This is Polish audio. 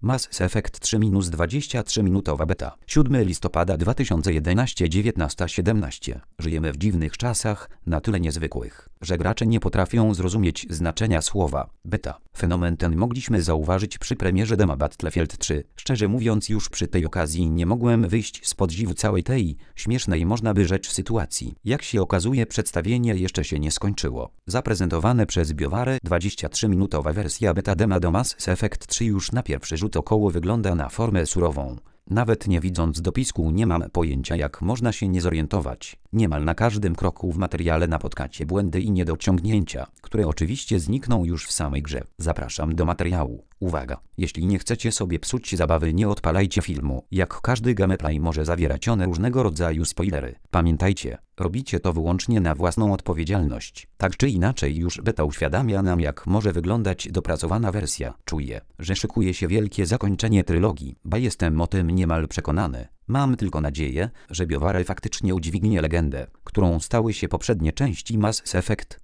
Mass Effect 3-23-minutowa beta. 7 listopada 2011 19:17. Żyjemy w dziwnych czasach, na tyle niezwykłych, że gracze nie potrafią zrozumieć znaczenia słowa beta. Fenomen ten mogliśmy zauważyć przy premierze dema Battlefield 3. Szczerze mówiąc, już przy tej okazji nie mogłem wyjść z podziwu całej tej śmiesznej, można by rzec, sytuacji. Jak się okazuje, przedstawienie jeszcze się nie skończyło. Zaprezentowane przez BioWare 23-minutowa wersja beta dema do Mass Effect 3 już na pierwszy rzut oka wygląda na formę surową. Nawet nie widząc dopisku nie mam pojęcia, jak można się nie zorientować. Niemal na każdym kroku w materiale napotkacie błędy i niedociągnięcia, które oczywiście znikną już w samej grze. Zapraszam do materiału. Uwaga! Jeśli nie chcecie sobie psuć zabawy, nie odpalajcie filmu. Jak każdy gameplay może zawierać on różnego rodzaju spoilery. Pamiętajcie, robicie to wyłącznie na własną odpowiedzialność. Tak czy inaczej, już beta uświadamia nam, jak może wyglądać dopracowana wersja. Czuję, że szykuje się wielkie zakończenie trylogii, ba jestem o tym niemal przekonany. Mam tylko nadzieję, że BioWare faktycznie udźwignie legendę, którą stały się poprzednie części Mass Effect.